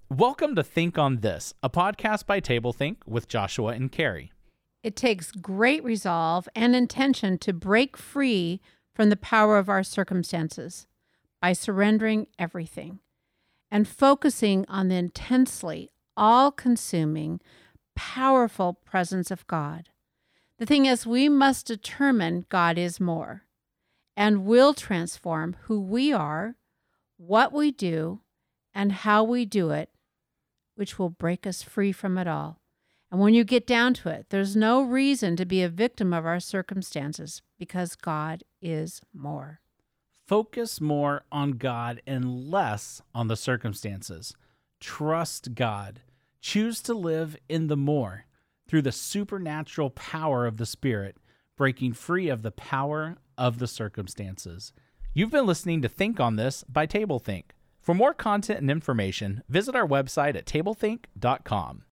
Welcome to Think on This, a podcast by TableThink with Joshua and Carrie. It takes great resolve and intention to break free from the power of our circumstances by surrendering everything and focusing on the intensely, all-consuming, powerful presence of God. The thing is, we must determine God is more and will transform who we are, what we do, and how we do it, which will break us free from it all. And when you get down to it, there's no reason to be a victim of our circumstances because God is more. Focus more on God and less on the circumstances. Trust God. Choose to live in the more through the supernatural power of the Spirit, breaking free of the power of the circumstances. You've been listening to Think on This by TableThink. For more content and information, visit our website at tablethink.com.